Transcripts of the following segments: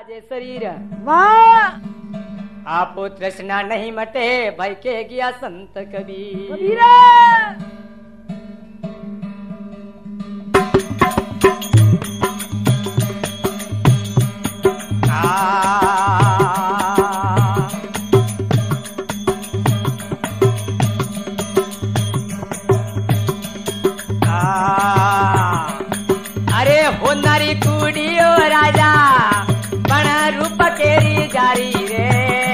राजे शरीर वाह आपो तृष्णा नहीं मटे भाई के गया संत कबीर कबीरा अरे होनारी कुड़ियो राजा बना रूप केरी जारी रे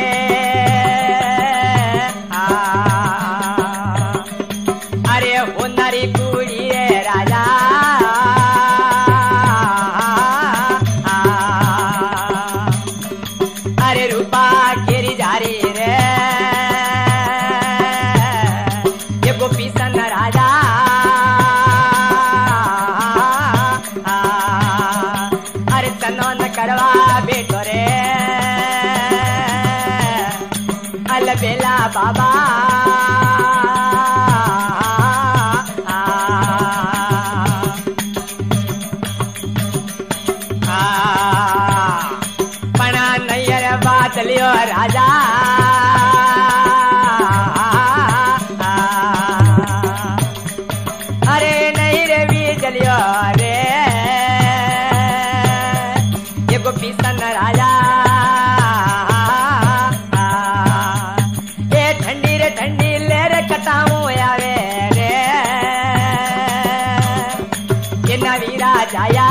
अरे होनारी कुड़ी रे राजा अरे रूपा केरी जारी रे ये गोपी सन राजा करवा बेटो रे अलबेला बाबा पना नैयर बात लियो राजा अरे नहीं रे बीज लियो रे गोपी सन राजा ए ठंडी ले रे कटाऊ आवे रे ये नवीरा जाया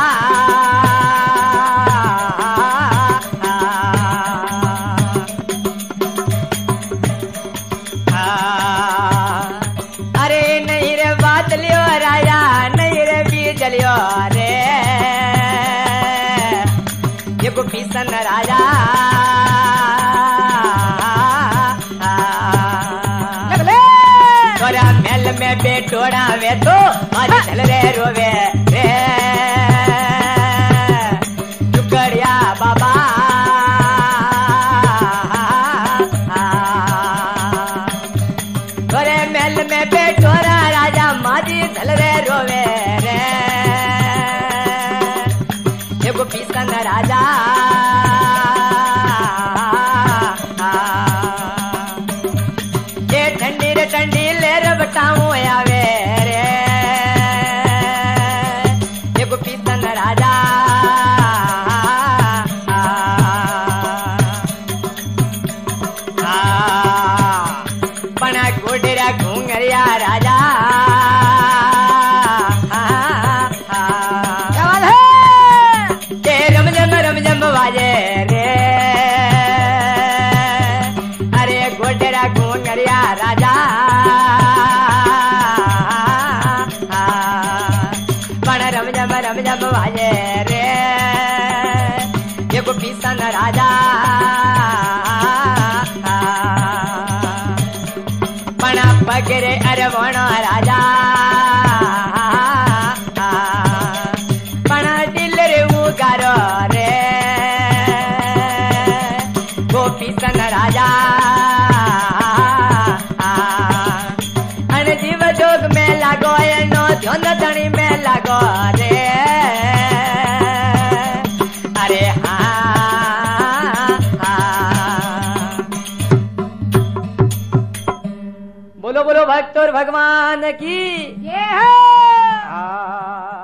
अरे नहीं रे बात लियो राजा नहीं रे बीज लियो रे गोपी सन राजा तोरा मेल में बेटोड़ा वे तो आज चल रे रोवे रे टुकड़िया बाबा तोरे मेल में बेटोड़ा राजा माजी चल रे रोवे रे गोपी सन राजा ये ठंडी ले रे बताऊं आवे रे ये गोपी सन राजा बना गोडेरा घूंगरिया राजा बाजे रे अरे गोडेरा घूंगरिया राजा बड़ रम जम बाजे रे ये गोपी सन राजा बड़ा पगरे अरवण राजा बड़ा दिल रे उगारो रे गोपी सन राजा अन जीव जोग में लागो नो ध्यान धनी में लागो रे अरे बोलो बोलो भक्त और भगवान की ये है